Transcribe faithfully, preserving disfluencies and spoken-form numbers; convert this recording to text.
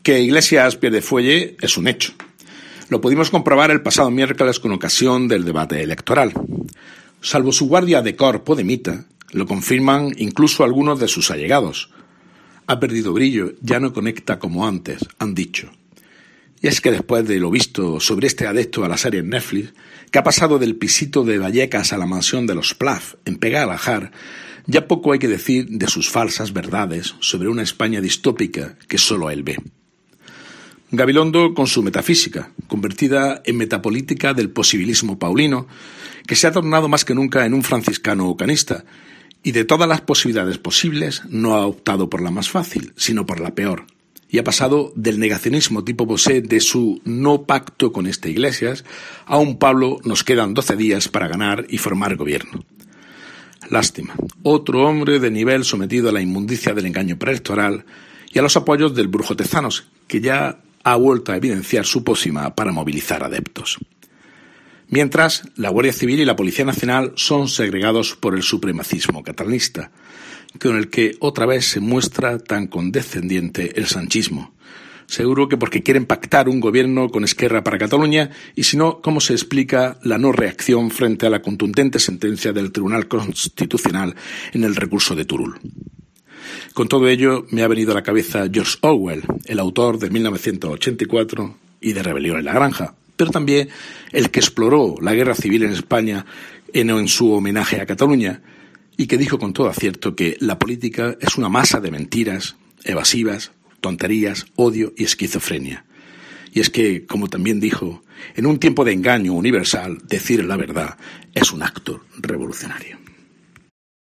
Que Iglesias pierde fuelle es un hecho. Lo pudimos comprobar el pasado miércoles con ocasión del debate electoral. Salvo su guardia de cor podemita, lo confirman incluso algunos de sus allegados. Ha perdido brillo, ya no conecta como antes, han dicho. Y es que después de lo visto sobre este adepto a la serie en Netflix, que ha pasado del pisito de Vallecas a la mansión de los Plath en Pegalajar, ya poco hay que decir de sus falsas verdades sobre una España distópica que solo él ve. Gabilondo con su metafísica, convertida en metapolítica del posibilismo paulino, que se ha tornado más que nunca en un franciscano ocanista, y de todas las posibilidades posibles no ha optado por la más fácil, sino por la peor, y ha pasado del negacionismo tipo Bosé de su no pacto con esta Iglesias a un Pablo nos quedan doce días para ganar y formar gobierno. Lástima, otro hombre de nivel sometido a la inmundicia del engaño preelectoral y a los apoyos del brujo Tezanos, que ya ha vuelto a evidenciar su pócima para movilizar adeptos. Mientras, la Guardia Civil y la Policía Nacional son segregados por el supremacismo catalanista, con el que otra vez se muestra tan condescendiente el sanchismo. Seguro que porque quieren pactar un gobierno con Esquerra para Cataluña, y si no, ¿cómo se explica la no reacción frente a la contundente sentencia del Tribunal Constitucional en el recurso de Turul? Con todo ello, me ha venido a la cabeza George Orwell, el autor de mil novecientos ochenta y cuatro y de Rebelión en la Granja, pero también el que exploró la guerra civil en España en, en su homenaje a Cataluña, y que dijo con todo acierto que la política es una masa de mentiras, evasivas, tonterías, odio y esquizofrenia. Y es que, como también dijo, en un tiempo de engaño universal, decir la verdad es un acto revolucionario.